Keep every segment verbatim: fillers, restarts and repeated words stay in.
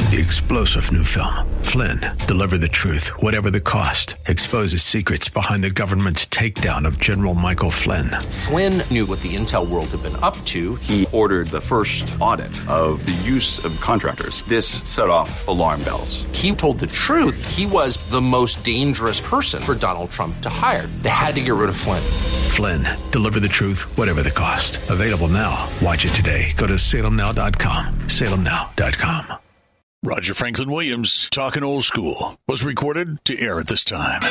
the explosive new film, Flynn, deliver the truth, whatever the cost, exposes secrets behind the government's takedown of General Michael Flynn. Flynn knew what the intel world had been up to. He ordered the first audit of the use of contractors. This set off alarm bells. He told the truth. He was the most dangerous person for Donald Trump to hire. They had to get rid of Flynn. Flynn, deliver the truth, whatever the cost. Available now. Watch it today. Go to salem now dot com. salem now dot com. Roger Franklin Williams, Talking Old School, was recorded to air at this time.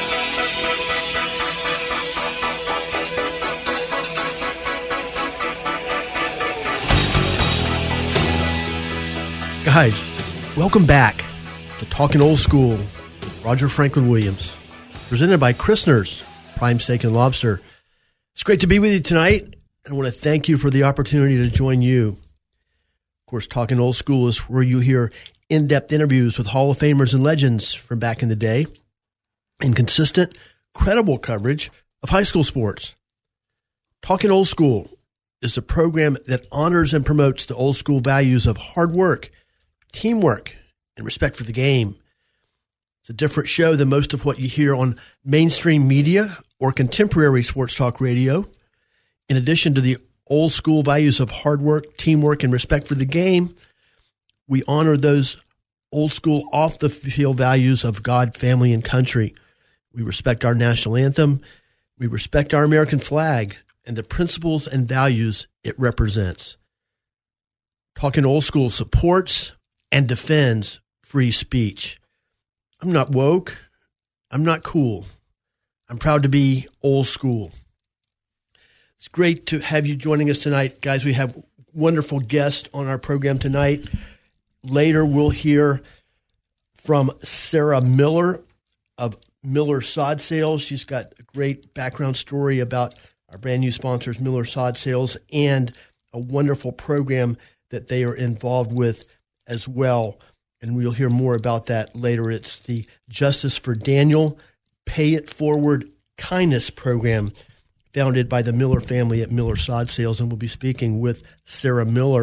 Guys, welcome back to Talking Old School with Roger Franklin Williams, presented by Christner's Prime Steak and Lobster. It's great to be with you tonight, and I want to thank you for the opportunity to join you. Of course, Talking Old School is where you hear in-depth interviews with Hall of Famers and legends from back in the day, and consistent, credible coverage of high school sports. Talking Old School is a program that honors and promotes the old school values of hard work, teamwork, and respect for the game. It's a different show than most of what you hear on mainstream media or contemporary sports talk radio. In addition to the old school values of hard work, teamwork, and respect for the game, we honor those old school off the field values of God, family, and country. We respect our national anthem. We respect our American flag and the principles and values it represents. Talking Old School supports and defends free speech. I'm not woke. I'm not cool. I'm proud to be old school. It's great to have you joining us tonight. Guys, we have wonderful guests on our program tonight. Later, we'll hear from Sarah Miller of Miller Sod Sales. She's got a great background story about our brand new sponsors, Miller Sod Sales, and a wonderful program that they are involved with as well. And we'll hear more about that later. It's the Justice for Daniel Pay It Forward Kindness Program, founded by the Miller family at Miller Sod Sales. And we'll be speaking with Sarah Miller.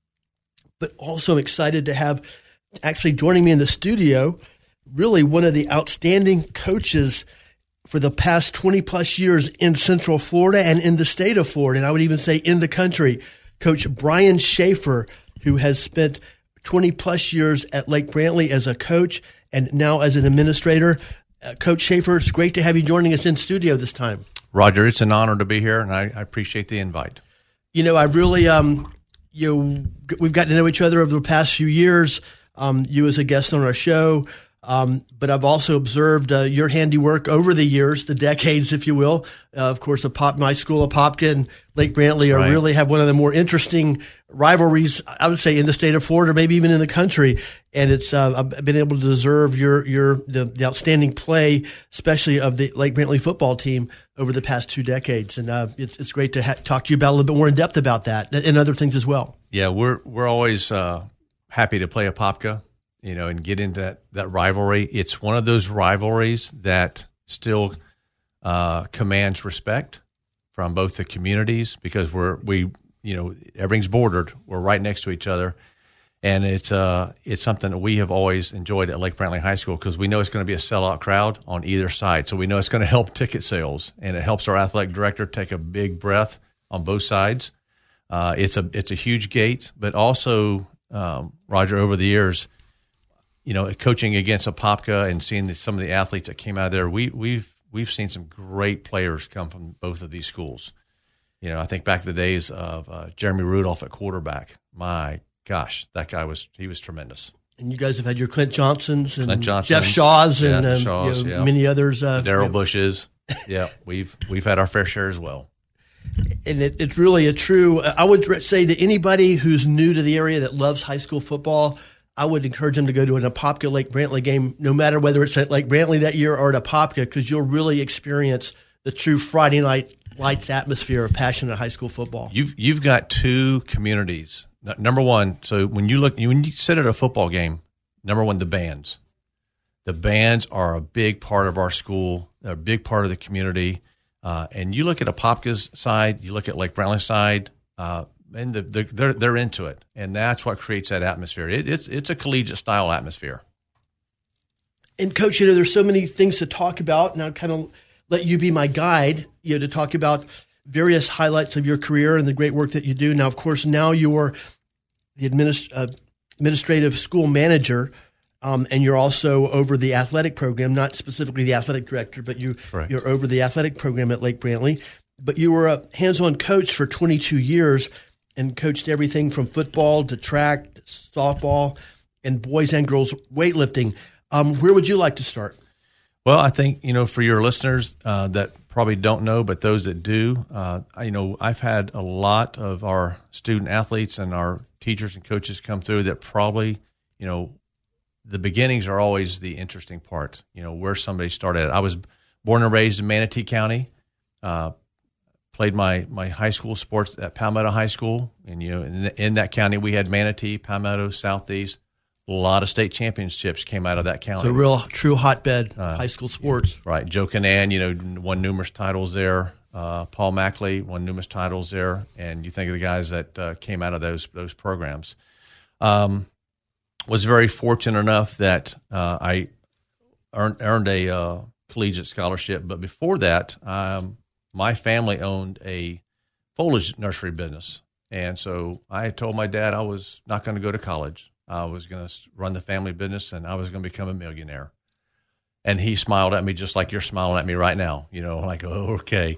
But also I'm excited to have actually joining me in the studio, really one of the outstanding coaches for the past twenty plus years in Central Florida and in the state of Florida, and I would even say in the country, Coach Brian Schaefer, who has spent twenty plus years at Lake Brantley as a coach and now as an administrator. Uh, Coach Schaefer, it's great to have you joining us in studio this time. Roger, it's an honor to be here, and I, I appreciate the invite. You know, I really um, – You know, we've gotten to know each other over the past few years, um, you as a guest on our show, um, but I've also observed uh, your handiwork over the years, the decades, if you will. Uh, of course, a pop, my school, Apopka and Lake Brantley, are right. really have one of the more interesting rivalries, I would say, in the state of Florida, maybe even in the country. And it's uh, I've been able to deserve your your the, the outstanding play, especially of the Lake Brantley football team over the past two decades. And uh, it's it's great to ha- talk to you about a little bit more in depth about that and other things as well. Yeah, we're we're always uh, happy to play Apopka, you know, and get into that, that rivalry. It's one of those rivalries that still uh, commands respect from both the communities because we're we you know everything's bordered. We're right next to each other, and it's uh it's something that we have always enjoyed at Lake Brantley High School because we know it's going to be a sellout crowd on either side. So we know it's going to help ticket sales, and it helps our athletic director take a big breath on both sides. Uh, it's a it's a huge gate, but also um, Roger, over the years, you know, coaching against Apopka and seeing the, some of the athletes that came out of there, we we've we've seen some great players come from both of these schools. You know, I think back to the days of uh, Jeremy Rudolph at quarterback. My gosh, that guy was he was tremendous. And you guys have had your Clint Johnsons and Clint Johnsons, Jeff Shaws and yeah, um, Shaws, you know, yeah. many others. Uh, Daryl yeah. Bushes. Yeah, we've we've had our fair share as well. And it, it's really a true, I would say to anybody who's new to the area that loves high school football, I would encourage them to go to an Apopka Lake Brantley game, no matter whether it's at Lake Brantley that year or at Apopka, because you'll really experience the true Friday night lights atmosphere of passionate high school football. You've you've got two communities. Number one, so when you look, when you sit at a football game, number one, the bands. The bands are a big part of our school. They're a big part of the community. Uh, and you look at Apopka's side, you look at Lake Brantley's side, uh, and the, the, they're they're into it, and that's what creates that atmosphere. It, it's it's a collegiate style atmosphere. And Coach, you know, there's so many things to talk about, and I'll kind of let you be my guide, you know, to talk about various highlights of your career and the great work that you do. Now, of course, now you're the administ- uh, administrative school manager, um, and you're also over the athletic program, not specifically the athletic director, but you, you're over the athletic program at Lake Brantley. But you were a hands-on coach for twenty-two years and coached everything from football to track, to softball, and boys and girls weightlifting. Um, where would you like to start? Well, I think, you know, for your listeners uh, that probably don't know, but those that do, uh, you know, I've had a lot of our student athletes and our teachers and coaches come through that probably, you know, the beginnings are always the interesting part, you know, where somebody started. I was born and raised in Manatee County, uh, played my, my high school sports at Palmetto High School. And, you know, in, in that county, we had Manatee, Palmetto, Southeast. A lot of state championships came out of that county. It's a real, true hotbed uh, high school sports. Right. Joe Canan, you know, won numerous titles there. Uh, Paul Mackley won numerous titles there. And you think of the guys that uh, came out of those those programs. Um, was very fortunate enough that uh, I earned, earned a uh, collegiate scholarship. But before that, um, my family owned a foliage nursery business. And so I told my dad I was not going to go to college. I was going to run the family business, and I was going to become a millionaire. And he smiled at me just like you're smiling at me right now, you know, like, oh, okay.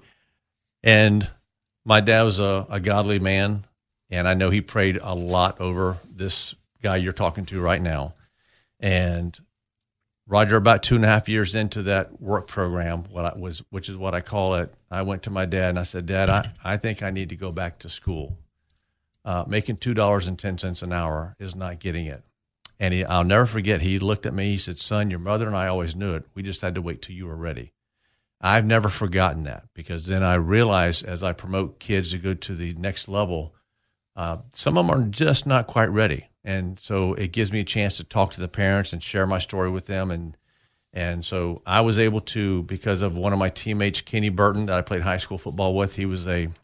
And my dad was a, a godly man, and I know he prayed a lot over this guy you're talking to right now. And Roger, about two and a half years into that work program, what I was, which is what I call it, I went to my dad and I said, Dad, I, I think I need to go back to school. Uh, making two dollars and ten cents an hour is not getting it. And he, I'll never forget, he looked at me, he said, son, your mother and I always knew it. We just had to wait till you were ready. I've never forgotten that, because then I realized as I promote kids to go to the next level, uh, some of them are just not quite ready. And so it gives me a chance to talk to the parents and share my story with them. And and so I was able to, because of one of my teammates, Kenny Burton, that I played high school football with, he was a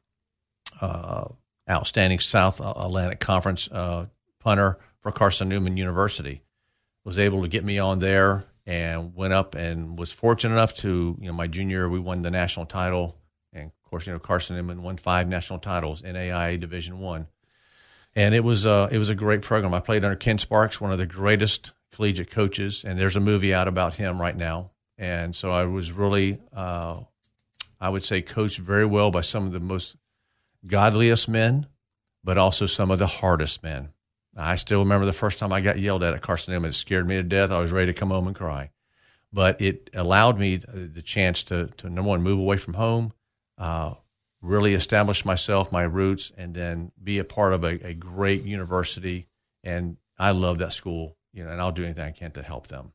uh, outstanding South Atlantic Conference uh, punter for Carson Newman University. Was able to get me on there and went up and was fortunate enough to, you know, my junior year, we won the national title. And, of course, you know, Carson Newman won five national titles, N A I A Division One. And it was, uh, it was a great program. I played under Ken Sparks, one of the greatest collegiate coaches, and there's a movie out about him right now. And so I was really, uh, I would say, coached very well by some of the most godliest men, but also some of the hardest men. I still remember the first time I got yelled at at Carson Newman. It scared me to death. I was ready to come home and cry. But it allowed me the chance to, to number one, move away from home, uh, really establish myself, my roots, and then be a part of a, a great university. And I love that school, you know, and I'll do anything I can to help them.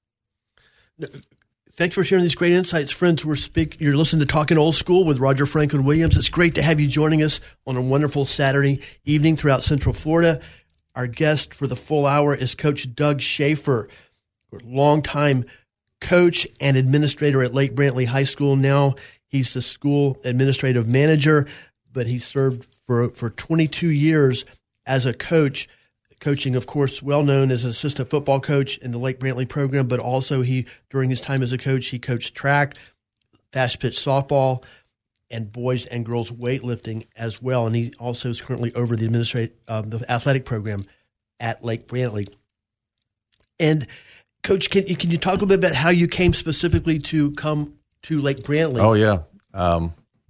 Thanks for sharing these great insights. Friends, we're speak, you're listening to Talking Old School with Roger Franklin Williams. It's great to have you joining us on a wonderful Saturday evening throughout Central Florida. Our guest for the full hour is Coach Doug Schaefer, longtime coach and administrator at Lake Brantley High School. Now he's the school administrative manager, but he served for, for twenty-two years as a coach. Coaching, of course, well known as an assistant football coach in the Lake Brantley program, but also he, during his time as a coach, he coached track, fast pitch softball, and boys and girls weightlifting as well. And he also is currently over the administrative, um, the athletic program at Lake Brantley. And Coach, can you can you talk a little bit about how you came specifically to come to Lake Brantley? Oh yeah, um,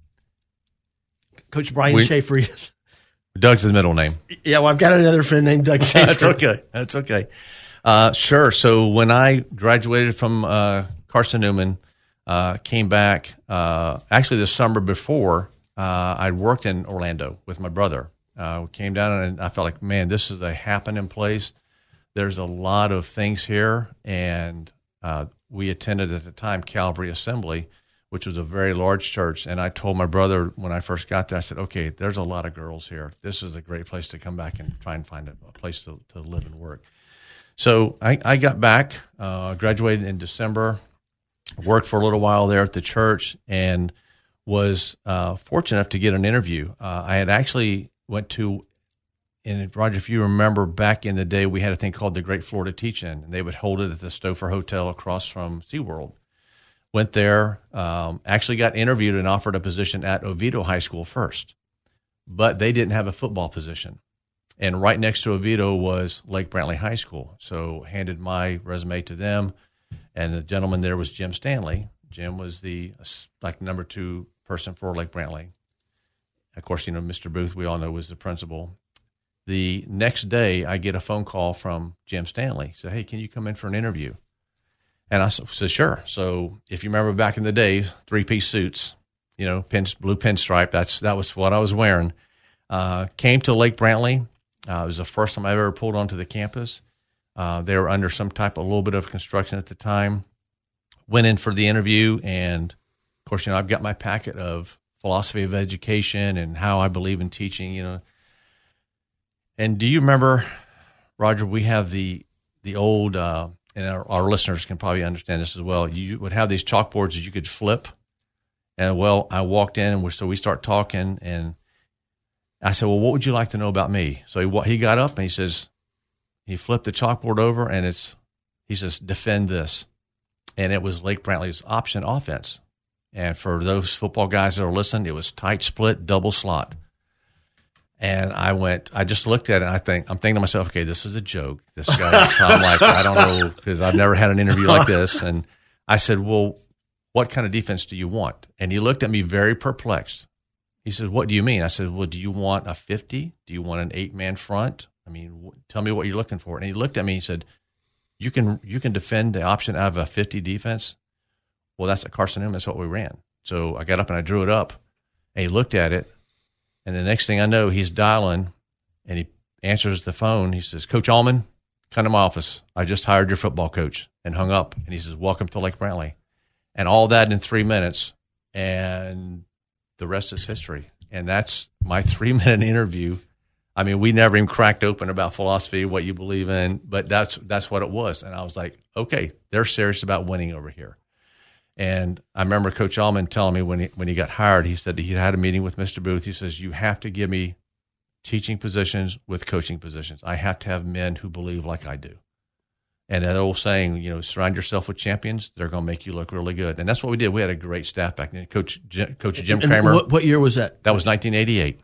Coach Brian we, Schaefer. Yes. Doug's his middle name. Yeah, well, I've got another friend named Doug Schaefer. That's okay. That's okay. Uh, sure. So when I graduated from uh, Carson Newman, uh, came back, uh, actually the summer before, uh, I'd worked in Orlando with my brother. Uh, we came down and I felt like, man, this is a happening place. There's a lot of things here. And uh, we attended at the time Calvary Assembly, which was a very large church. And I told my brother when I first got there, I said, okay, there's a lot of girls here. This is a great place to come back and try and find a, a place to, to live and work. So I, I got back, uh, graduated in December, worked for a little while there at the church, and was uh, fortunate enough to get an interview. Uh, I had actually went to and Roger, if you remember back in the day, we had a thing called the Great Florida Teach-In, and they would hold it at the Stouffer Hotel across from SeaWorld. Went there, um, actually got interviewed and offered a position at Oviedo High School first, but they didn't have a football position. And right next to Oviedo was Lake Brantley High School. So handed my resume to them, and the gentleman there was Jim Stanley. Jim was the like number two person for Lake Brantley. Of course, you know, Mister Booth, we all know, was the principal. The next day, I get a phone call from Jim Stanley. He said, hey, can you come in for an interview? And I said, sure. So if you remember back in the day, three-piece suits, you know, pin, blue pinstripe, that's, that was what I was wearing. Uh, came to Lake Brantley. Uh, it was the first time I ever pulled onto the campus. Uh, they were under some type of a little bit of construction at the time. Went in for the interview, and, of course, you know, I've got my packet of philosophy of education and how I believe in teaching, you know. And do you remember, Roger, we have the the old, uh, and our, our listeners can probably understand this as well, you would have these chalkboards that you could flip. And, well, I walked in, and we're, so we start talking, and I said, well, what would you like to know about me? So he, he got up, and he says, he flipped the chalkboard over, and it's, he says, defend this. And it was Lake Brantley's option offense. And for those football guys that are listening, it was tight split, double slot. And I went, I just looked at it, and I think, I'm thinking to myself, okay, this is a joke. This guy's, I'm like, I don't know, because I've never had an interview like this. And I said, well, what kind of defense do you want? And he looked at me very perplexed. He said, what do you mean? I said, well, do you want a fifty? Do you want an eight-man front? I mean, tell me what you're looking for. And he looked at me and he said, you can you can defend the option out of a fifty defense? Well, that's at Carson Newman. That's what we ran. So I got up and I drew it up, and he looked at it. And the next thing I know, he's dialing, and he answers the phone. He says, Coach Allman, come to my office. I just hired your football coach, and hung up. And he says, welcome to Lake Brantley. And all that in three minutes, and the rest is history. And that's my three-minute interview. I mean, we never even cracked open about philosophy, what you believe in, but that's that's what it was. And I was like, okay, they're serious about winning over here. And I remember Coach Allman telling me when he, when he got hired, he said he had a meeting with Mister Booth. He says, you have to give me teaching positions with coaching positions. I have to have men who believe like I do. And that old saying, you know, surround yourself with champions, they're going to make you look really good. And that's what we did. We had a great staff back then. Coach Coach Jim and Kramer. What, what year was that? That was nineteen eighty-eight.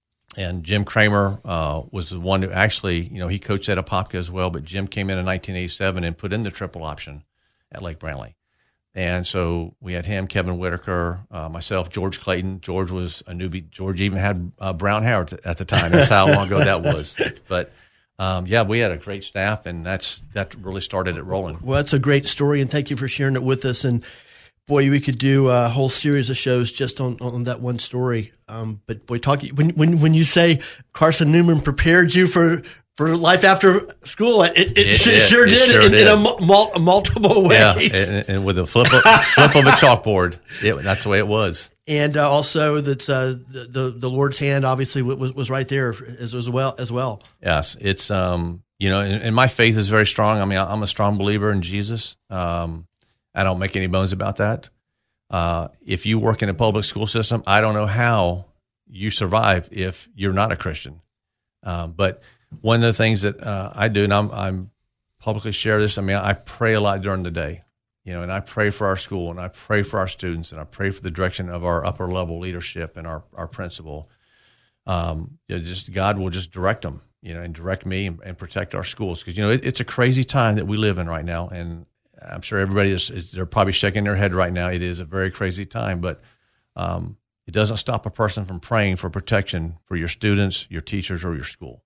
And Jim Kramer uh, was the one who actually, you know, he coached at Apopka as well, but Jim came in in nineteen eighty-seven and put in the triple option at Lake Brantley. And so we had him, Kevin Whitaker, uh, myself, George Clayton. George was a newbie. George even had uh, brown hair at the time. That's how long ago that was. But, um, yeah, we had a great staff, and that's that really started it rolling. Well, that's a great story, and thank you for sharing it with us. And, boy, we could do a whole series of shows just on, on that one story. Um, but, boy, talking when, when when you say Carson Newman prepared you for – for life after school, it, it, it, it sure it did, sure in, did. in a mul- multiple ways. Yeah, and, and with a flip of, flip of a chalkboard, it, that's the way it was. And uh, also, that's uh, the, the the Lord's hand obviously was was right there as, as well as well. Yes, it's um you know, and, and my faith is very strong. I mean, I'm a strong believer in Jesus. Um, I don't make any bones about that. Uh, if you work in a public school system, I don't know how you survive if you're not a Christian. Um, but one of the things that uh, I do, and I'm, I'm publicly share this, I mean, I pray a lot during the day, you know, and I pray for our school, and I pray for our students, and I pray for the direction of our upper level leadership and our, our principal. Um, you know, just God will just direct them, you know, and direct me and, and protect our schools. Because, you know, it, it's a crazy time that we live in right now, and I'm sure everybody is, is they're probably shaking their head right now. It is a very crazy time, but um, it doesn't stop a person from praying for protection for your students, your teachers, or your school.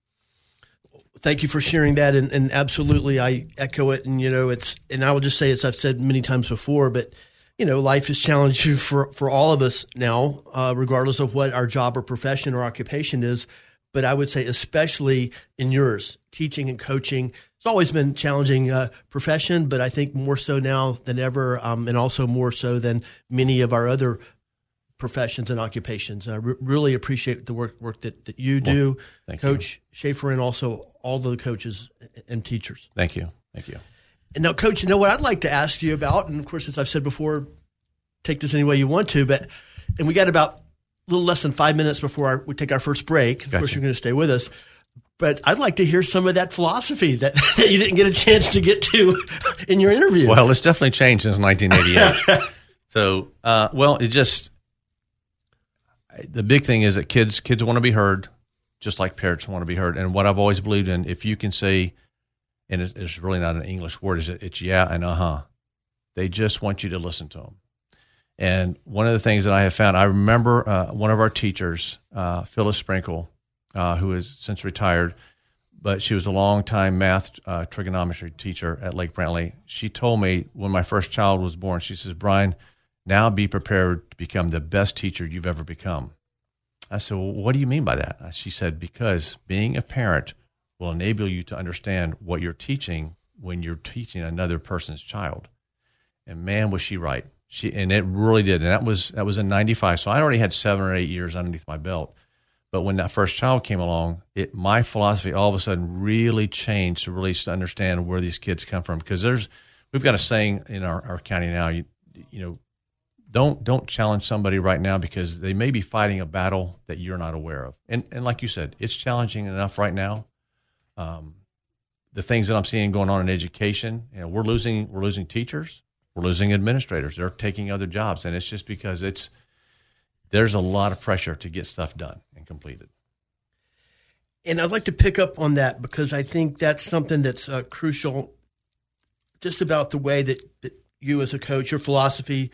Thank you for sharing that, and, and absolutely, I echo it. And you know, it's and I will just say, as I've said many times before, but you know, life is challenging for for all of us now, uh, regardless of what our job or profession or occupation is. But I would say, especially in yours, teaching and coaching, it's always been a challenging uh, profession, but I think more so now than ever, um, and also more so than many of our other professions and occupations. I re- really appreciate the work work that, that you do, well, Coach you. Schaefer, and also all the coaches and teachers. Thank you. Thank you. And now, Coach, you know what I'd like to ask you about, and of course, as I've said before, take this any way you want to, but, and we got about a little less than five minutes before our, we take our first break. Of gotcha. course, you're going to stay with us. But I'd like to hear some of that philosophy that, that you didn't get a chance to get to in your interview. Well, it's definitely changed since nineteen eighty-eight. So, uh, well, it just the big thing is that kids kids want to be heard, just like parents want to be heard. And what I've always believed in, if you can say, and it's, it's really not an English word, is it? It's yeah and uh huh. They just want you to listen to them. And one of the things that I have found, I remember uh, one of our teachers, uh, Phyllis Sprinkle, uh, who has since retired, but she was a long-time math uh, trigonometry teacher at Lake Brantley. She told me when my first child was born, she says, Brian, now be prepared to become the best teacher you've ever become. I said, well, what do you mean by that? She said, because being a parent will enable you to understand what you're teaching when you're teaching another person's child. And man, was she right. She and it really did. And that was that was in ninety-five. So I already had seven or eight years underneath my belt. But when that first child came along, it my philosophy all of a sudden really changed to really understand where these kids come from. Because there's we've got a saying in our, our county now, you you know, don't don't challenge somebody right now because they may be fighting a battle that you're not aware of. And and like you said, it's challenging enough right now. Um, the things that I'm seeing going on in education, you know, we're losing we're losing teachers. We're losing administrators. They're taking other jobs, and it's just because it's there's a lot of pressure to get stuff done and completed. And I'd like to pick up on that because I think that's something that's uh, crucial just about the way that, that you as a coach, your philosophy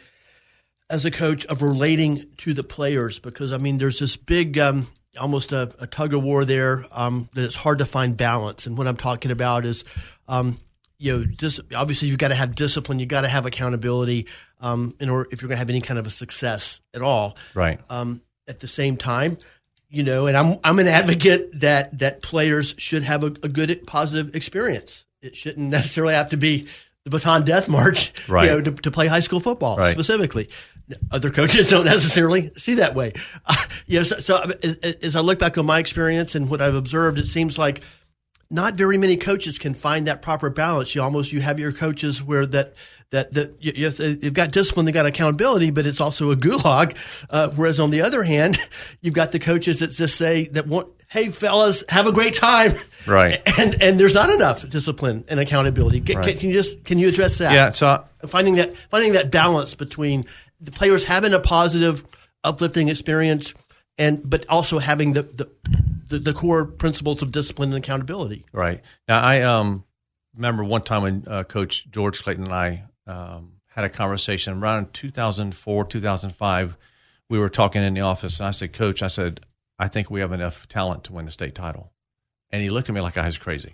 as a coach of relating to the players because, I mean, there's this big um, almost a, a tug of war there um, that it's hard to find balance. And what I'm talking about is um, – you know, dis- obviously you've got to have discipline. You've got to have accountability um, in order if you're going to have any kind of a success at all. Right. Um, at the same time, you know, and I'm I'm an advocate that that players should have a, a good positive experience. It shouldn't necessarily have to be the baton death march, right. you know, to, to play high school football right. specifically. Other coaches don't necessarily see that way. Uh, you know, so, so as, as I look back on my experience and what I've observed, it seems like not very many coaches can find that proper balance. You almost you have your coaches where that that that you, you've got discipline, they've got accountability, but it's also a gulag. Uh, whereas on the other hand, you've got the coaches that just say that want, hey fellas, have a great time, right? And and there's not enough discipline and accountability. Can, right. can you just can you address that? Yeah, so finding that finding that balance between the players having a positive, uplifting experience, and but also having the the The, the core principles of discipline and accountability. Right. Now, I um, remember one time when uh, Coach George Clayton and I um, had a conversation around two thousand four, two thousand five. We were talking in the office, and I said, Coach, I said, I think we have enough talent to win the state title. And he looked at me like I was crazy.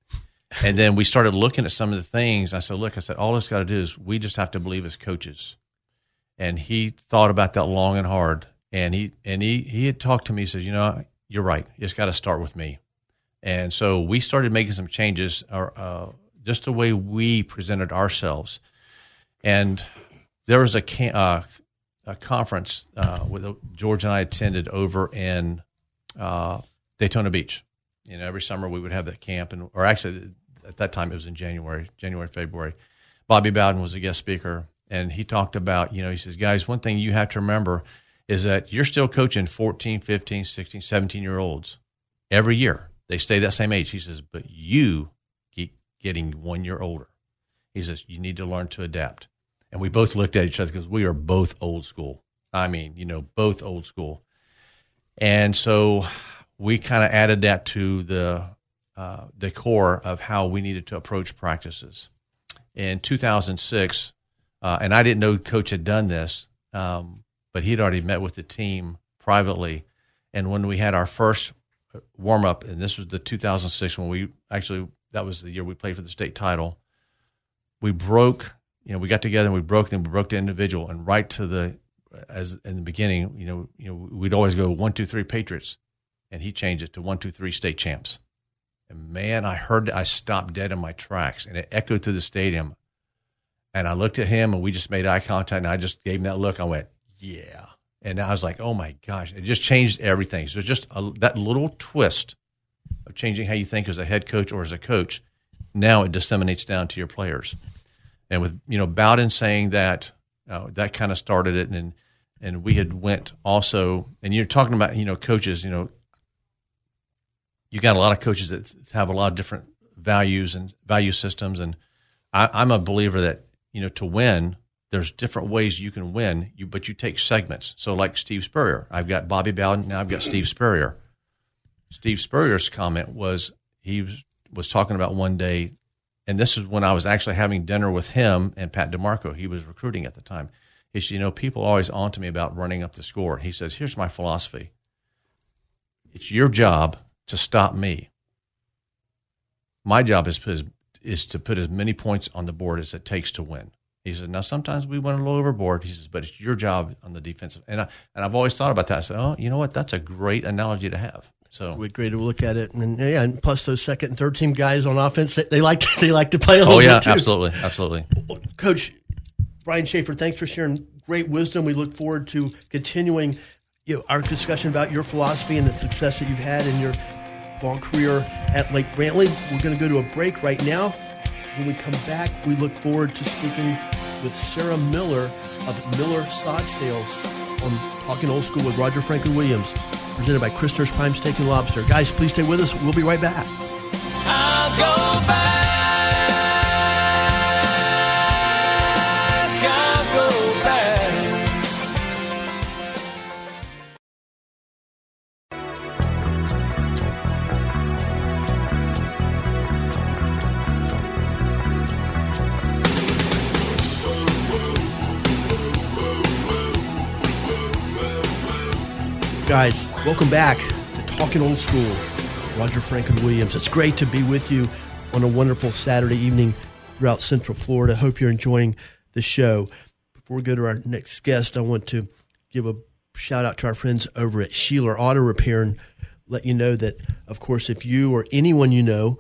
And then we started looking at some of the things. I said, look, I said, all it's got to do is we just have to believe as coaches. And he thought about that long and hard. And he and he, he had talked to me. He said, you know, you're right. It's got to start with me. And so we started making some changes, uh, just the way we presented ourselves. And there was a, can- uh, a conference uh, with George and I attended over in uh, Daytona Beach. You know, every summer we would have that camp, and or actually at that time it was in January, January, February. Bobby Bowden was a guest speaker, and he talked about, you know, he says, guys, one thing you have to remember is that you're still coaching fourteen, fifteen, sixteen, seventeen-year-olds every year. They stay that same age. He says, but you keep getting one year older. He says, you need to learn to adapt. And we both looked at each other because we are both old school. I mean, you know, both old school. And so we kind of added that to the uh, the core of how we needed to approach practices. In two thousand six, uh, and I didn't know Coach had done this, um, but he'd already met with the team privately. And when we had our first warm-up, and this was the two thousand six when we actually, that was the year we played for the state title, we broke, you know, we got together and we broke them, we broke the individual, and right to the, as in the beginning, you know, you know, we'd always go one, two, three Patriots, and he changed it to one, two, three state champs. And man, I heard, I stopped dead in my tracks, and it echoed through the stadium. And I looked at him, and we just made eye contact, and I just gave him that look. I went, yeah. And I was like, oh, my gosh. It just changed everything. So just a, that little twist of changing how you think as a head coach or as a coach, now it disseminates down to your players. And with, you know, Bowden saying that, uh, that kind of started it. And and we had went also, and you're talking about, you know, coaches, you know, you got a lot of coaches that have a lot of different values and value systems. And I, I'm a believer that, you know, to win, there's different ways you can win, you, but you take segments. So like Steve Spurrier, I've got Bobby Bowden, now I've got Steve Spurrier. Steve Spurrier's comment was he was, was talking about one day, and this is when I was actually having dinner with him and Pat DeMarco. He was recruiting at the time. He said, you know, people are always on to me about running up the score. He says, here's my philosophy. It's your job to stop me. My job is, is, is to put as many points on the board as it takes to win. He said, now sometimes we went a little overboard. He says, but it's your job on the defensive. And, I, and I've always thought about that. I said, oh, you know what? That's a great analogy to have. So we're great to look at it, and yeah, and plus those second and third team guys on offense, they like to, they like to play a little oh yeah, bit too. absolutely, absolutely. Coach Brian Schaefer, thanks for sharing great wisdom. We look forward to continuing, you know, our discussion about your philosophy and the success that you've had in your long career at Lake Brantley. We're going to go to a break right now. When we come back, we look forward to speaking with Sarah Miller of Miller Sod Sales on Talking Old School with Roger Franklin Williams, presented by Christner's Prime Steak and Lobster. Guys, please stay with us. We'll be right back. I'll go back. I'll go back. Guys, welcome back to Talking Old School. Roger Franklin Williams. It's great to be with you on a wonderful Saturday evening throughout Central Florida. Hope you're enjoying the show. Before we go to our next guest, I want to give a shout out to our friends over at Sheeler Auto Repair and let you know that, of course, if you or anyone you know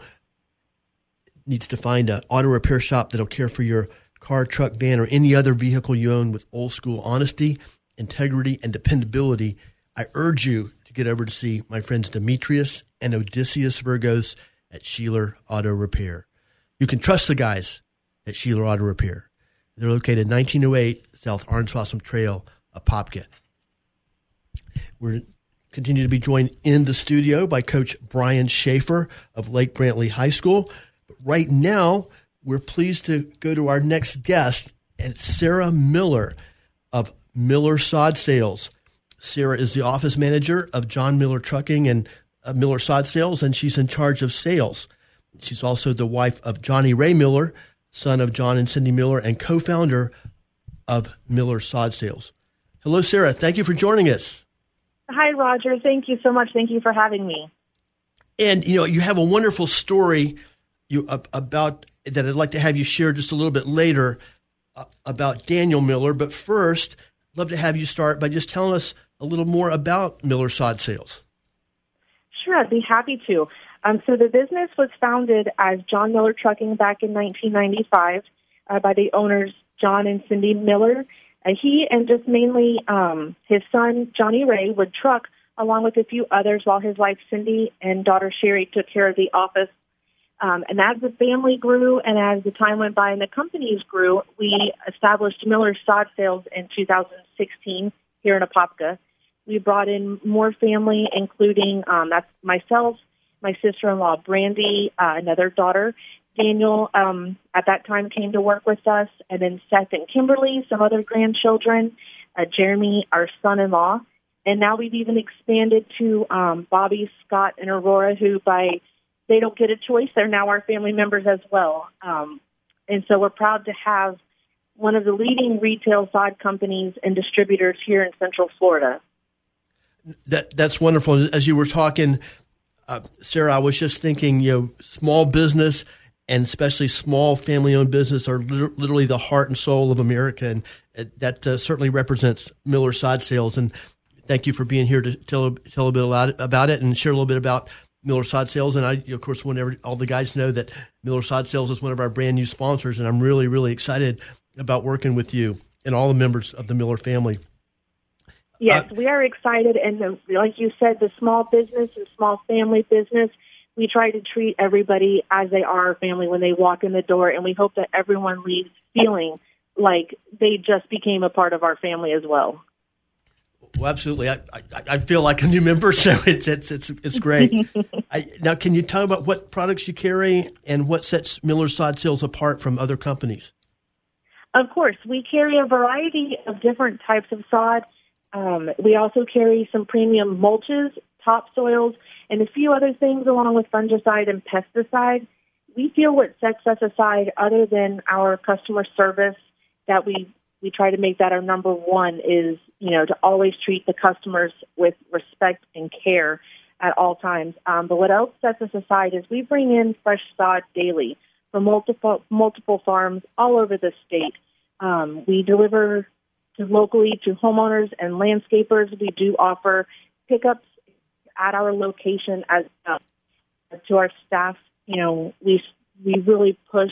needs to find an auto repair shop that'll care for your car, truck, van, or any other vehicle you own with old school honesty, integrity, and dependability, I urge you to get over to see my friends Demetrius and Odysseus Virgos at Sheeler Auto Repair. You can trust the guys at Sheeler Auto Repair. They're located nineteen oh eight South Orange Blossom Trail, Apopka. We're continue to be joined in the studio by Coach Brian Schaefer of Lake Brantley High School. But right now, we're pleased to go to our next guest, and it's Sarah Miller of Miller Sod Sales. Sarah is the office manager of John Miller Trucking and uh, Miller Sod Sales, and she's in charge of sales. She's also the wife of Johnny Ray Miller, son of John and Cindy Miller, and co-founder of Miller Sod Sales. Hello, Sarah. Thank you for joining us. Hi, Roger. Thank you so much. Thank you for having me. And, you know, you have a wonderful story you uh, about that I'd like to have you share just a little bit later uh, about Daniel Miller. But first, I'd love to have you start by just telling us a little more about Miller Sod Sales. Sure, I'd be happy to. Um, so the business was founded as John Miller Trucking back in nineteen ninety-five uh, by the owners John and Cindy Miller. Uh, he and just mainly um, his son, Johnny Ray, would truck along with a few others while his wife, Cindy, and daughter, Sherry, took care of the office. Um, and as the family grew and as the time went by and the companies grew, we established Miller Sod Sales in two thousand sixteen here in Apopka. We brought in more family, including um, that's myself, my sister-in-law, Brandy, uh, another daughter. Daniel, um, at that time, came to work with us, and then Seth and Kimberly, some other grandchildren, uh, Jeremy, our son-in-law. And now we've even expanded to um, Bobby, Scott, and Aurora, who by they don't get a choice. They're now our family members as well. Um, and so we're proud to have one of the leading retail sod companies and distributors here in Central Florida. That That's wonderful. As you were talking, uh, Sarah, I was just thinking, you know, small business and especially small family-owned business are literally the heart and soul of America, and that uh, certainly represents Miller Sod Sales. And thank you for being here to tell, tell a bit about it and share a little bit about Miller Sod Sales. And I, of course, want every, all the guys know that Miller Sod Sales is one of our brand new sponsors, and I'm really, really excited about working with you and all the members of the Miller family. Yes, uh, we are excited. And the, like you said, the small business and small family business, we try to treat everybody as they are a family when they walk in the door, and we hope that everyone leaves feeling like they just became a part of our family as well. Well, absolutely. I, I, I feel like a new member, so it's it's it's it's great. I, now, can you tell me about what products you carry and what sets Miller Sod Sales apart from other companies? Of course, we carry a variety of different types of sod. Um, we also carry some premium mulches, topsoils, and a few other things along with fungicide and pesticide. We feel what sets us aside, other than our customer service, that we we try to make that our number one, is, you know, to always treat the customers with respect and care at all times. Um, but what else sets us aside is we bring in fresh sod daily from multiple multiple farms all over the state. Um, we deliver to locally to homeowners and landscapers. We do offer pickups at our location as well. To our staff, you know, we we really push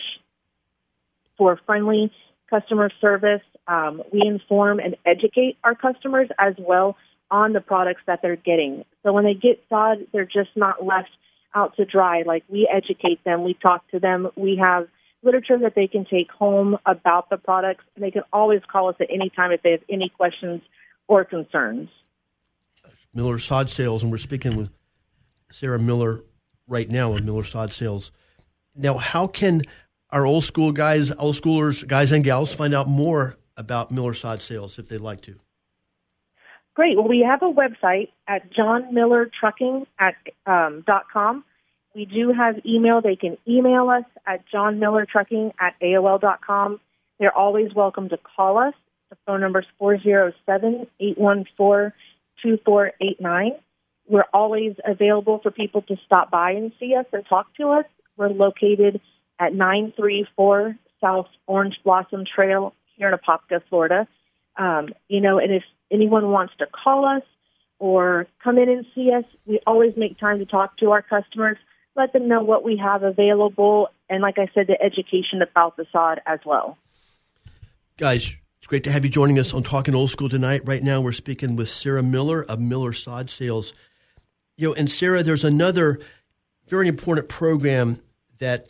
for friendly customer service. Um, we inform and educate our customers as well on the products that they're getting. So when they get sod, they're just not left out to dry. Like, we educate them, we talk to them, we have literature that they can take home about the products, and they can always call us at any time if they have any questions or concerns. Miller Sod Sales, and we're speaking with Sarah Miller right now of Miller Sod Sales. Now, how can our old school guys, old schoolers, guys and gals, find out more about Miller Sod Sales if they'd like to? Great. Well, we have a website at john miller trucking at um, dot com. We do have email. They can email us at john miller trucking at A O L dot com. They're always welcome to call us. The phone number is four oh seven, eight one four, two four eight nine. We're always available for people to stop by and see us and talk to us. We're located at nine three four South Orange Blossom Trail here in Apopka, Florida. Um, you know, and if anyone wants to call us or come in and see us, we always make time to talk to our customers, let them know what we have available, and like I said, the education about the sod as well. Guys, it's great to have you joining us on Talking Old School tonight. Right now, we're speaking with Sarah Miller of Miller Sod Sales. You know, and Sarah, there's another very important program that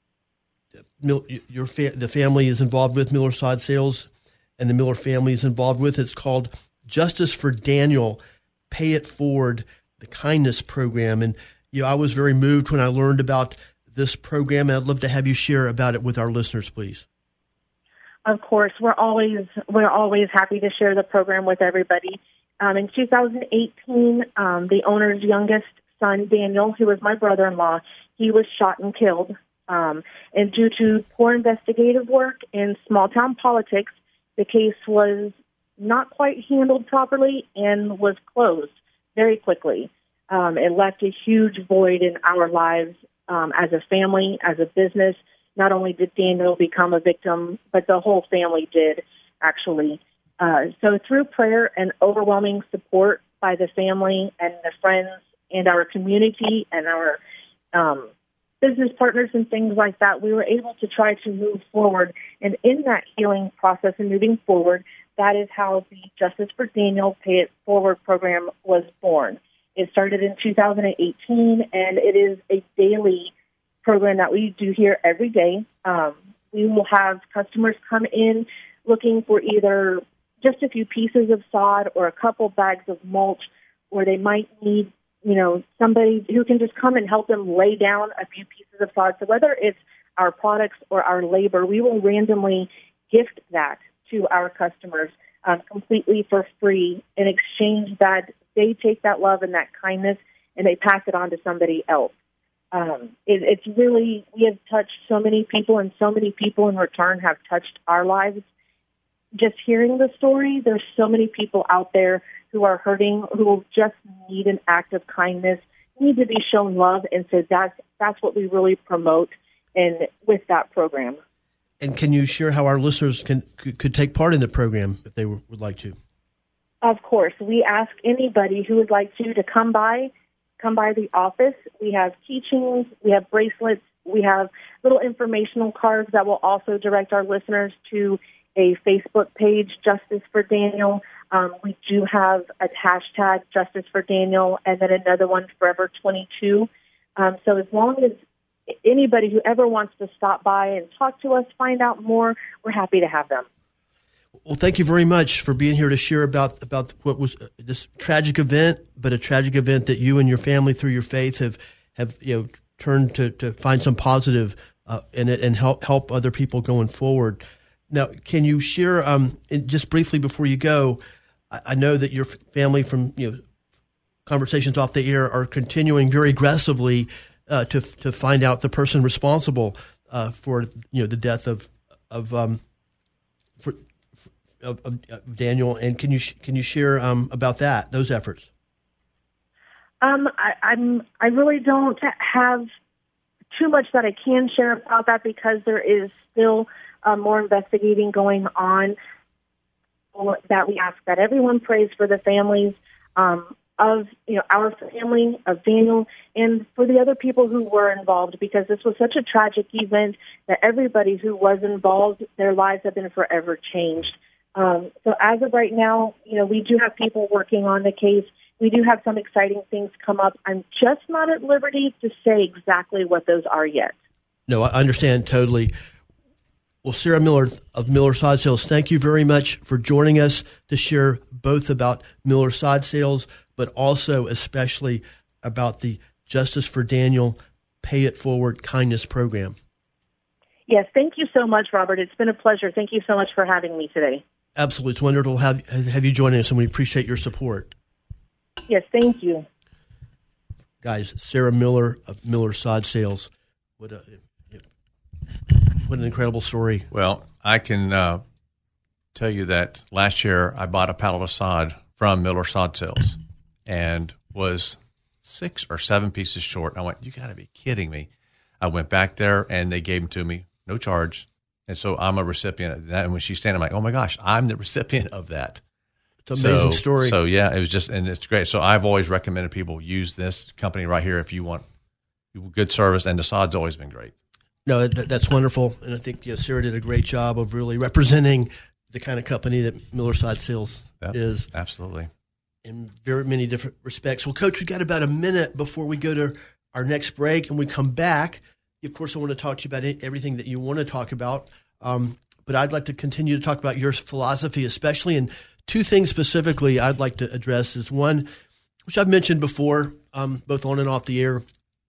your fa- the family is involved with, Miller Sod Sales, and the Miller family is involved with. It's called Justice for Daniel, Pay It Forward, the Kindness Program. And you know, I was very moved when I learned about this program, and I'd love to have you share about it with our listeners, please. Of course, we're always we're always happy to share the program with everybody. Um, in two thousand eighteen, um, the owner's youngest son, Daniel, who was my brother-in-law, he was shot and killed. Um, and due to poor investigative work and small-town politics, the case was not quite handled properly and was closed very quickly. Um, it left a huge void in our lives um, as a family, as a business. Not only did Daniel become a victim, but the whole family did, actually. Uh, so through prayer and overwhelming support by the family and the friends and our community and our um, business partners and things like that, we were able to try to move forward. And in that healing process and moving forward, that is how the Justice for Daniel Pay It Forward program was born. It started in two thousand eighteen, and it is a daily program that we do here every day. Um, we will have customers come in looking for either just a few pieces of sod or a couple bags of mulch, or they might need, you know, somebody who can just come and help them lay down a few pieces of sod. So whether it's our products or our labor, we will randomly gift that to our customers um, completely for free. In exchange, that they take that love and that kindness and they pass it on to somebody else. Um, it, it's really, we have touched so many people, and so many people in return have touched our lives. Just hearing the story, there's so many people out there who are hurting, who just need an act of kindness, need to be shown love, and so that's that's what we really promote and with that program. And can you share how our listeners can could, could take part in the program if they would like to? Of course. We ask anybody who would like to to come by, come by the office. We have keychains, we have bracelets, we have little informational cards that will also direct our listeners to a Facebook page, Justice for Daniel. Um, we do have a hashtag, Justice for Daniel, and then another one, Forever twenty-two. Um, so as long as anybody who ever wants to stop by and talk to us, find out more, we're happy to have them. Well, thank you very much for being here to share about about what was this tragic event, but a tragic event that you and your family, through your faith, have have you know turned to, to find some positive uh, in it and help help other people going forward. Now, can you share um, just briefly before you go? I, I know that your family, from you know conversations off the air, are continuing very aggressively uh, to to find out the person responsible uh, for you know the death of of um, for. Of, of Daniel, and can you can you share um, about that those efforts? Um, I, I'm I really don't have too much that I can share about that because there is still uh, more investigating going on. That we ask that everyone prays for the families um, of you know our family of Daniel and for the other people who were involved, because this was such a tragic event that everybody who was involved, their lives have been forever changed. Um, so as of right now, you know, we do have people working on the case. We do have some exciting things come up. I'm just not at liberty to say exactly what those are yet. No, I understand totally. Well, Sarah Miller of Miller Sod Sales, thank you very much for joining us to share both about Miller Sod Sales, but also especially about the Justice for Daniel Pay It Forward Kindness Program. Yes, thank you so much, Robert. It's been a pleasure. Thank you so much for having me today. Absolutely. It's wonderful to have, have you joining us, and we appreciate your support. Yes, thank you. Guys, Sarah Miller of Miller Sod Sales. What a what an incredible story. Well, I can uh, tell you that last year I bought a pallet of sod from Miller Sod Sales and was six or seven pieces short. I went, you got to be kidding me. I went back there, and they gave them to me, no charge. And so I'm a recipient of that. And when she's standing, I'm like, oh, my gosh, I'm the recipient of that. It's an amazing so, story. So, yeah, it was just – and it's great. So I've always recommended people use this company right here if you want good service, and the sod's always been great. No, that's wonderful. And I think you know, Sarah did a great job of really representing the kind of company that Miller Sod Sales yep, is. Absolutely. In very many different respects. Well, Coach, we've got about a minute before we go to our next break, and we come back. Of course, I want to talk to you about everything that you want to talk about, um, but I'd like to continue to talk about your philosophy, especially, and two things specifically I'd like to address is one, which I've mentioned before, um, both on and off the air.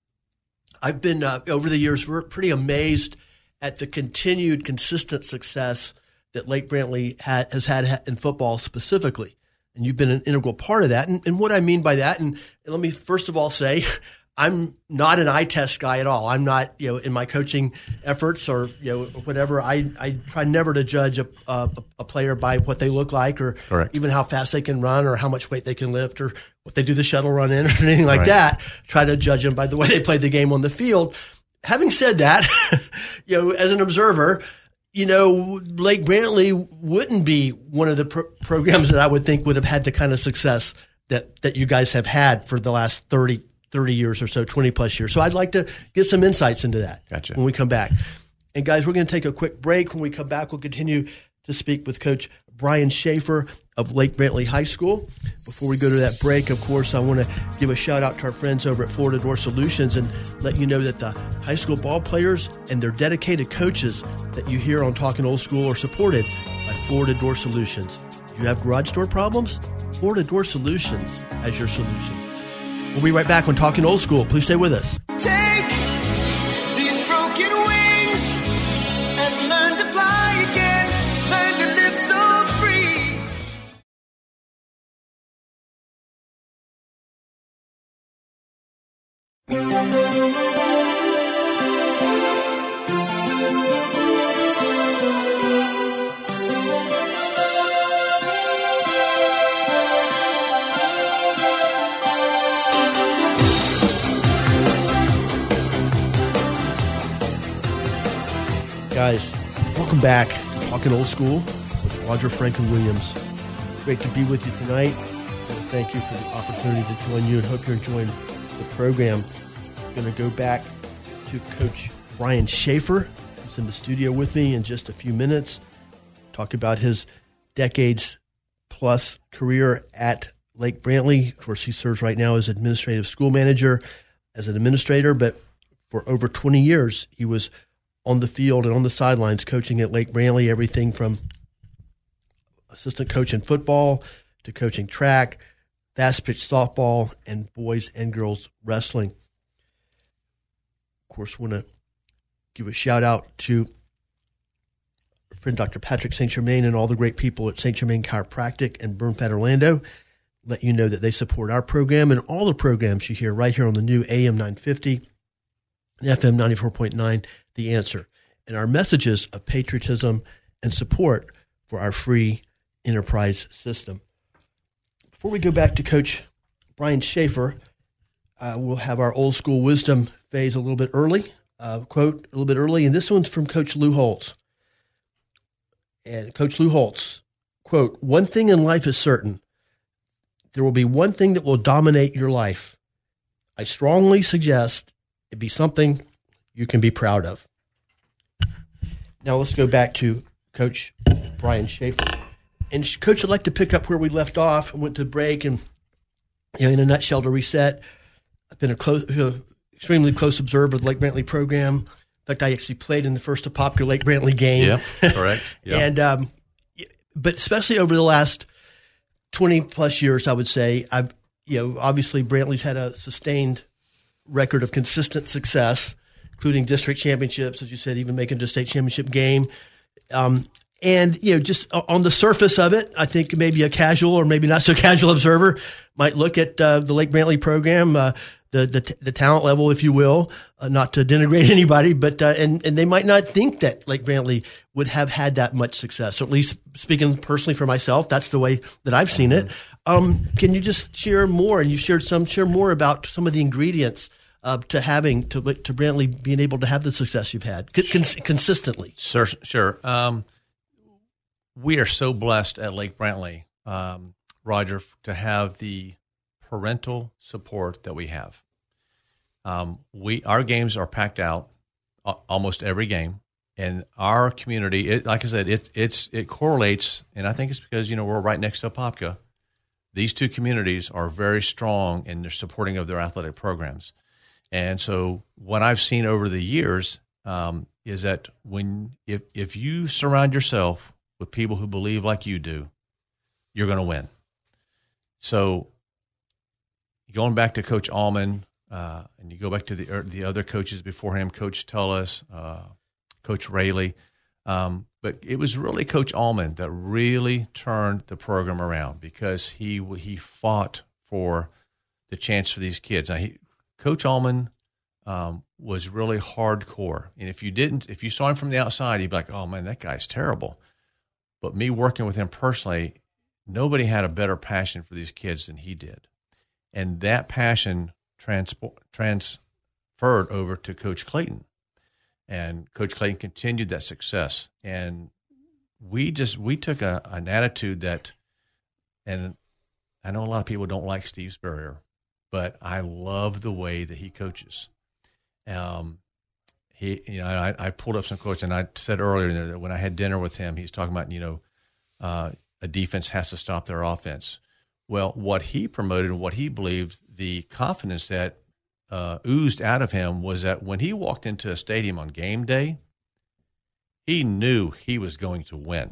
I've been, uh, over the years, we're pretty amazed at the continued consistent success that Lake Brantley ha- has had in football specifically, and you've been an integral part of that. And, and what I mean by that, and, and let me first of all say, I'm not an eye test guy at all. I'm not, you know, in my coaching efforts or, you know, whatever. I, I try never to judge a, a, a player by what they look like or Correct. Even how fast they can run or how much weight they can lift or what they do the shuttle run in or anything like right. that. Try to judge them by the way they play the game on the field. Having said that, you know, as an observer, you know, Lake Brantley wouldn't be one of the pro- programs that I would think would have had the kind of success that, that you guys have had for the last thirty thirty years or so, twenty plus years. So I'd like to get some insights into that gotcha. when we come back. And guys, we're going to take a quick break. When we come back, we'll continue to speak with Coach Brian Schaefer of Lake Brantley High School. Before we go to that break, of course, I want to give a shout out to our friends over at Florida Door Solutions and let you know that the high school ball players and their dedicated coaches that you hear on Talking Old School are supported by Florida Door Solutions. If you have garage door problems, Florida Door Solutions has your solution. We'll be right back on Talking Old School. Please stay with us. Take these broken wings and learn to fly again. Learn to live so free. Guys, welcome back to Talking Old School with Roger Franklin Williams. Great to be with you tonight. And thank you for the opportunity to join you and hope you're enjoying the program. I'm going to go back to Coach Brian Schaefer, who's in the studio with me in just a few minutes. Talk about his decades plus career at Lake Brantley. Of course, he serves right now as administrative school manager, as an administrator, but for over twenty years, he was on the field and on the sidelines coaching at Lake Brantley, everything from assistant coach in football to coaching track, fast pitch softball, and boys and girls wrestling. Of course, want to give a shout out to our friend Doctor Patrick Saint Germain and all the great people at Saint Germain Chiropractic and Burnfat Orlando. Let you know that they support our program and all the programs you hear right here on the new A M nine fifty and F M ninety-four point nine, The Answer, and our messages of patriotism and support for our free enterprise system. Before we go back to Coach Brian Schaefer, uh, we'll have our old school wisdom phase a little bit early, uh, quote a little bit early, and this one's from Coach Lou Holtz. And Coach Lou Holtz, quote, "One thing in life is certain. There will be one thing that will dominate your life. I strongly suggest it be something you can be proud of." Now let's go back to Coach Brian Schaefer. And Coach, I'd like to pick up where we left off and went to break. And you know, in a nutshell, to reset, I've been a close, uh, extremely close observer of the Lake Brantley program. In fact, I actually played in the first Apopka Lake Brantley game. Yeah, correct. Yeah. and um, but especially over the last twenty plus years, I would say, I've you know obviously Brantley's had a sustained record of consistent success, including district championships, as you said, even making it to state championship game. Um, and, you know, just on the surface of it, I think maybe a casual or maybe not so casual observer might look at uh, the Lake Brantley program, uh, the, the the talent level, if you will, uh, not to denigrate anybody, but uh, and, and they might not think that Lake Brantley would have had that much success. So at least speaking personally for myself, that's the way that I've seen it. Um, can you just share more? And you shared some, share more about some of the ingredients Uh, to having to to Brantley being able to have the success you've had cons- consistently. Sure, sure. Um, we are so blessed at Lake Brantley, um, Roger, to have the parental support that we have. Um, we our games are packed out, uh, almost every game, and our community, it, like I said, it it's it correlates, and I think it's because you know we're right next to Apopka. These two communities are very strong in their supporting of their athletic programs. And so what I've seen over the years um, is that when if if you surround yourself with people who believe like you do, you're going to win. So going back to Coach Allman, uh, and you go back to the the other coaches before him, Coach Tullis, uh, Coach Rayleigh, um, but it was really Coach Allman that really turned the program around because he he fought for the chance for these kids. Now, he, Coach Allman um, was really hardcore. And if you didn't, if you saw him from the outside, you'd be like, oh man, that guy's terrible. But me working with him personally, nobody had a better passion for these kids than he did. And that passion transport, transferred over to Coach Clayton. And Coach Clayton continued that success. And we just, we took a, an attitude that, and I know a lot of people don't like Steve Spurrier, but I love the way that he coaches. Um, he, you know, I, I pulled up some quotes, and I said earlier that when I had dinner with him, he was talking about, you know, uh, a defense has to stop their offense. Well, what he promoted and what he believed, the confidence that uh, oozed out of him was that when he walked into a stadium on game day, he knew he was going to win.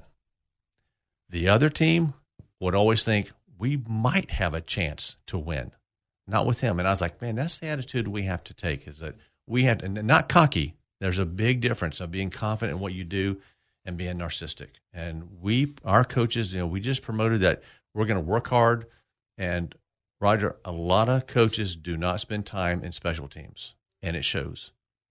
The other team would always think, we might have a chance to win. Not with him. And I was like, man, that's the attitude we have to take, is that we have to, and not cocky. There's a big difference of being confident in what you do and being narcissistic. And we, our coaches, you know, we just promoted that we're going to work hard. And Roger, a lot of coaches do not spend time in special teams, and it shows.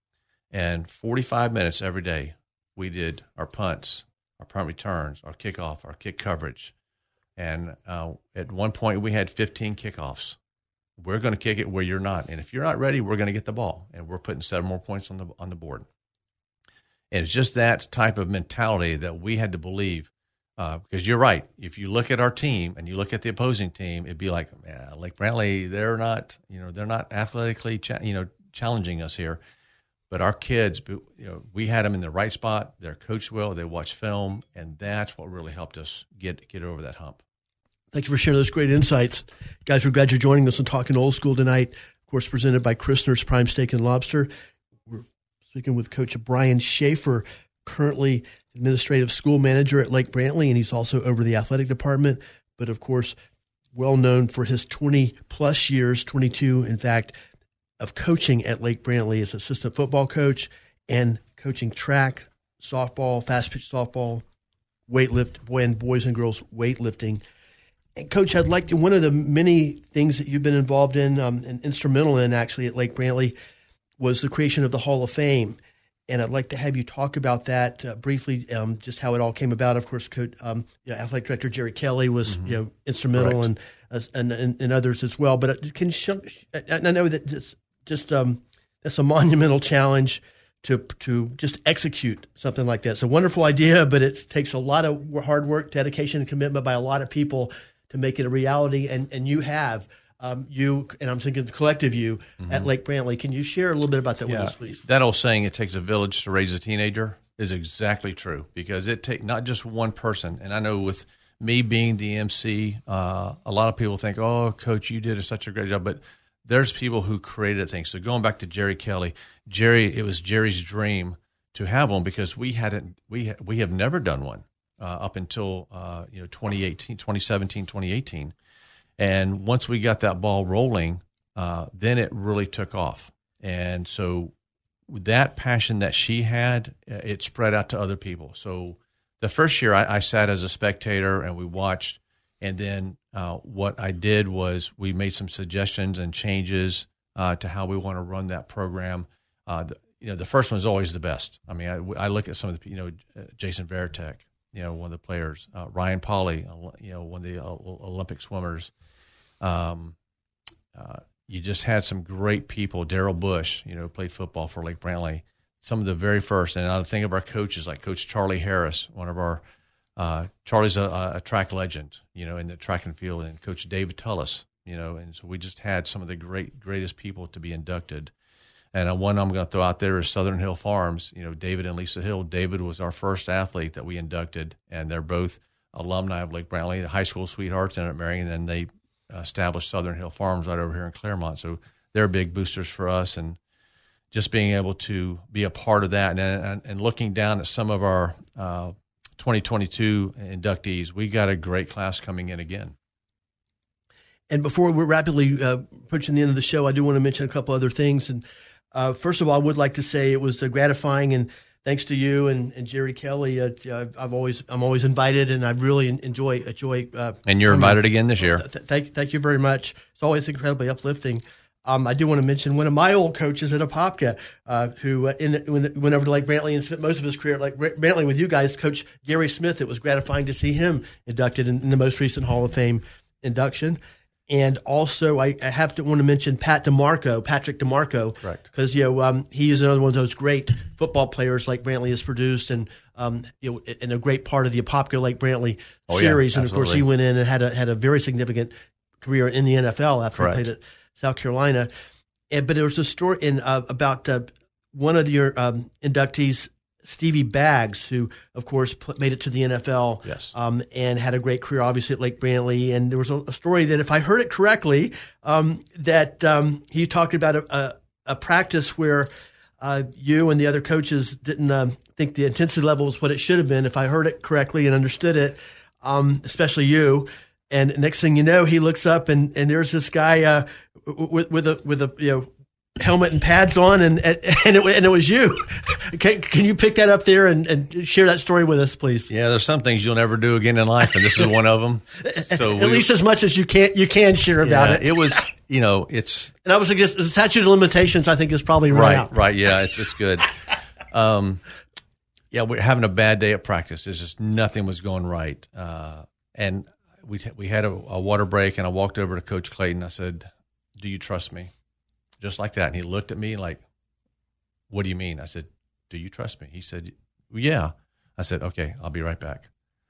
And forty-five minutes every day, we did our punts, our punt returns, our kickoff, our kick coverage. And uh, at one point, we had fifteen kickoffs. We're going to kick it where you're not. And if you're not ready, we're going to get the ball. And we're putting seven more points on the on the board. And it's just that type of mentality that we had to believe. Uh, because you're right. If you look at our team and you look at the opposing team, it'd be like, yeah, Lake Brantley, they're not, you know, they're not athletically, cha- you know, challenging us here. But our kids, you know, we had them in the right spot. They're coached well. They watch film, and that's what really helped us get get over that hump. Thank you for sharing those great insights. Guys, we're glad you're joining us on Talking Old School tonight. Of course, presented by Christner's Prime Steak and Lobster. We're speaking with Coach Brian Schaefer. currently administrative school manager at Lake Brantley, and he's also over the athletic department. But of course, well known for his twenty plus years, twenty-two in fact, of coaching at Lake Brantley as assistant football coach and coaching track, softball, fast pitch softball, weightlift, and boys and girls weightlifting. And Coach, I'd like to, one of the many things that you've been involved in um, and instrumental in actually at Lake Brantley was the creation of the Hall of Fame. And I'd like to have you talk about that uh, briefly, um, just how it all came about. Of course, Coach, um, you know, athletic director Jerry Kelly was mm-hmm. you know instrumental, and, uh, and and and others as well. But can you show, I know that it's just um, that's a monumental challenge to to just execute something like that. It's a wonderful idea, but it takes a lot of hard work, dedication, and commitment by a lot of people to make it a reality. And and you have. Um, you, and I'm thinking the collective you, mm-hmm. at Lake Brantley. Can you share a little bit about that yeah, with us, please? That old saying, it takes a village to raise a teenager, is exactly true, because it takes not just one person. And I know with me being the M C, uh, a lot of people think, oh, Coach, you did such a great job. But there's people who created things. So going back to Jerry Kelly, Jerry, it was Jerry's dream to have one because we hadn't, we, we have never done one uh, up until, uh, you know, twenty eighteen, twenty seventeen, twenty eighteen. And once we got that ball rolling, uh, then it really took off. And so that passion that she had, it spread out to other people. So the first year I, I sat as a spectator and we watched. And then uh, what I did was we made some suggestions and changes uh, to how we want to run that program. Uh, the, you know, the first one is always the best. I mean, I, I look at some of the, you know, Jason Veritek, you know, one of the players, uh, Ryan Pauly, you know, one of the uh, Olympic swimmers. Um, uh, you just had some great people. Darrell Bush, you know, played football for Lake Brantley. Some of the very first, and I think of our coaches like Coach Charlie Harris, one of our uh, Charlie's a, a track legend, you know, in the track and field, and Coach David Tullis, you know, and so we just had some of the great greatest people to be inducted. And uh, one I'm going to throw out there is Southern Hill Farms. You know, David and Lisa Hill. David was our first athlete that we inducted, and they're both alumni of Lake Brantley, the high school sweethearts in at Marion, and then they established Southern Hill Farms right over here in Claremont. So they're big boosters for us, and just being able to be a part of that. And, and, and looking down at some of our uh, twenty twenty-two inductees, we got a great class coming in again. And before we're rapidly uh, approaching the end of the show, I do want to mention a couple other things. And uh, first of all, I would like to say it was uh, gratifying, and thanks to you and, and Jerry Kelly, uh, I've always I'm always invited, and I really enjoy enjoy. Uh, and you're invited um, again this year. Th- thank thank you very much. It's always incredibly uplifting. Um, I do want to mention one of my old coaches at Apopka, uh, who uh, in, when, went over to Lake Brantley and spent most of his career at Lake Brantley with you guys, Coach Gary Smith. It was gratifying to see him inducted in, in the most recent Hall of Fame induction. And also, I, I have to want to mention Pat DeMarco, Patrick DeMarco, because you know um, he is another one of those great football players Lake Brantley has produced, and um, you know, and a great part of the Apopka Lake Brantley oh, series. Yeah, and of course, he went in and had a had a very significant career in the N F L after Correct. he played at South Carolina. And, but there was a story in uh, about uh, one of your um, inductees, Stevie Baggs, who, of course, pl- made it to the N F L, yes. um, and had a great career, obviously, at Lake Brantley. And there was a, a story that, if I heard it correctly, um, that um, he talked about a, a, a practice where uh, you and the other coaches didn't uh, think the intensity level was what it should have been, if I heard it correctly and understood it, um, especially you. And next thing you know, he looks up, and, and there's this guy uh, with, with a with a you know. helmet and pads on, and and it, and it was you. Can, can you pick that up there and, and share that story with us, please? Yeah, there's some things you'll never do again in life, and this is one of them. So at we, least as much as you can you can share about yeah, it. It was, you know, it's and I was just the statute of limitations. I think is probably run right, out. right. Yeah, it's it's good. Um, yeah, we're having a bad day at practice. There's just nothing was going right, uh, and we we had a, a water break, and I walked over to Coach Clayton. I said, "Do you trust me?" Just like that. And he looked at me like, what do you mean? I said, do you trust me? He said, yeah. I said, okay, I'll be right back.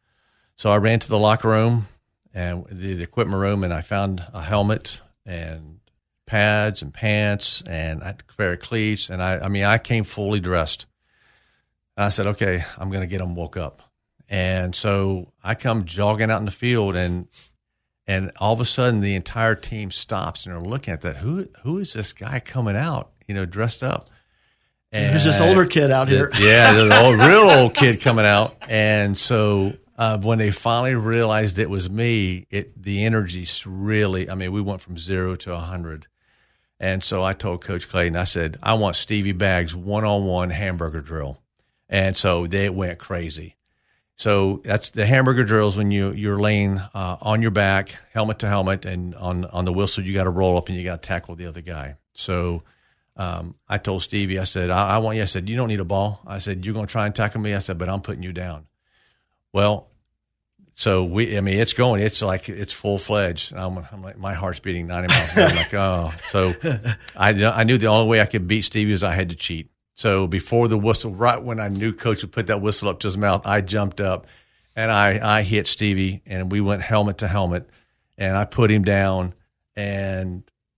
So I ran to the locker room and the, the equipment room, and I found a helmet and pads and pants and I had a pair of cleats. And I, I mean, I came fully dressed. And I said, okay, I'm going to get them woke up. And so I come jogging out in the field, and And all of a sudden, the entire team stops and are looking at that. Who who is this guy coming out, you know, dressed up? There's this older kid out here. Yeah, there's an old, real old kid coming out. And so uh, when they finally realized it was me, it the energy really, I mean, we went from zero to one hundred. And so I told Coach Clayton, I said, I want Stevie Baggs one-on-one hamburger drill. And so they went crazy. So that's the hamburger drills when you, you're laying uh, on your back, helmet to helmet, and on, on the whistle you got to roll up and you got to tackle the other guy. So um, I told Stevie, I said, I, I want you, I said, you don't need a ball. I said, you're going to try and tackle me? I said, but I'm putting you down. Well, so we, I mean, it's going, it's like, it's full-fledged. I'm, I'm like, my heart's beating ninety miles an hour. I'm like, oh. So I, I knew the only way I could beat Stevie was I had to cheat. So before the whistle, right when I knew Coach would put that whistle up to his mouth, I jumped up and I, I hit Stevie, and we went helmet to helmet, and I put him down, and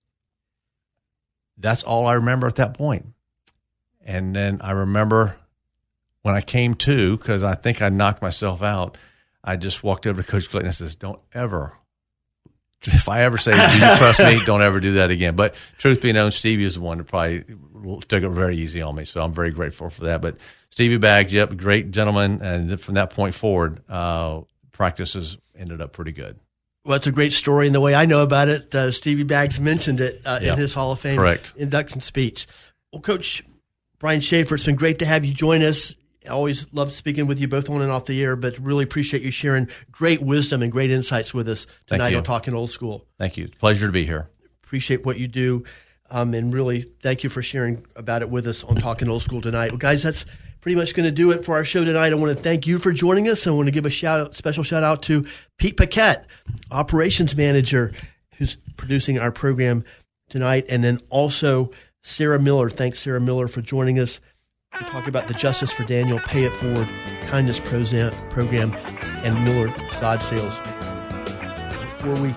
that's all I remember at that point. And then I remember when I came to, because I think I knocked myself out, I just walked over to Coach Clayton and says, don't ever, if I ever say, do you trust me, don't ever do that again. But truth be known, Stevie is the one that probably took it very easy on me, so I'm very grateful for that. But Stevie Baggs, yep, great gentleman, and from that point forward, uh, practices ended up pretty good. Well, it's a great story, and the way I know about it, uh, Stevie Baggs mentioned it uh, yep. in his Hall of Fame Correct. induction speech. Well, Coach Brian Schaefer, it's been great to have you join us. I always love speaking with you both on and off the air, but really appreciate you sharing great wisdom and great insights with us tonight on Talking Old School. Thank you. It's a pleasure to be here. Appreciate what you do, um, and really thank you for sharing about it with us on Talking Old School tonight. Well, guys, that's pretty much going to do it for our show tonight. I want to thank you for joining us. I want to give a shout out, special shout out to Pete Paquette, operations manager, who's producing our program tonight, and then also Sarah Miller. Thanks, Sarah Miller, for joining us. We're talking about the Justice for Daniel Pay It Forward Kindness Program and Miller Sod Sales. Before we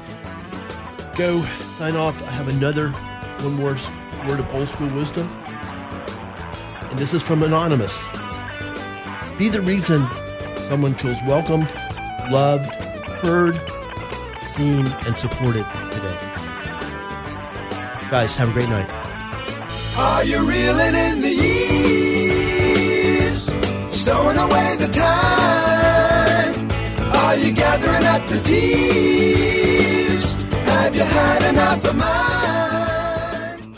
go sign off, I have another one more word of old school wisdom. And this is from Anonymous. Be the reason someone feels welcomed, loved, heard, seen, and supported today. Guys, have a great night. Are you reeling in the years? Stowing away the time? Are you gathering up the tears? Have you had enough of mine?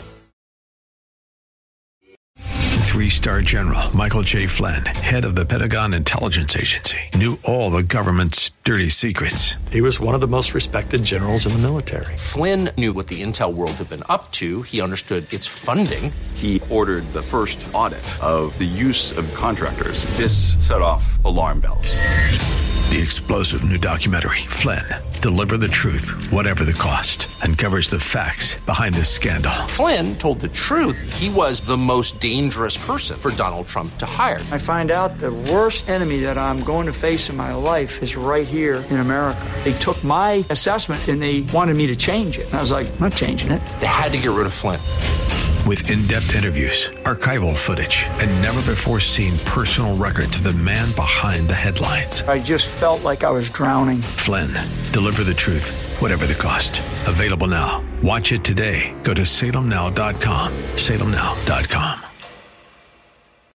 Three-star General Michael J. Flynn, head of the Pentagon Intelligence Agency, knew all the government's dirty secrets. He was one of the most respected generals in the military. Flynn knew what the intel world had been up to. He understood its funding. He ordered the first audit of the use of contractors. This set off alarm bells. The explosive new documentary, Flynn, Deliver the Truth, Whatever the Cost, uncovers the facts behind this scandal. Flynn told the truth. He was the most dangerous person for Donald Trump to hire. I find out the worst enemy that I'm going to face in my life is right here in America. They took my assessment and they wanted me to change it. And I was like, I'm not changing it. They had to get rid of Flynn. With in-depth interviews, archival footage, and never-before-seen personal records of the man behind the headlines. I just felt like I was drowning. Flynn, Deliver the Truth, Whatever the Cost. Available now. Watch it today. Go to salem now dot com. salem now dot com.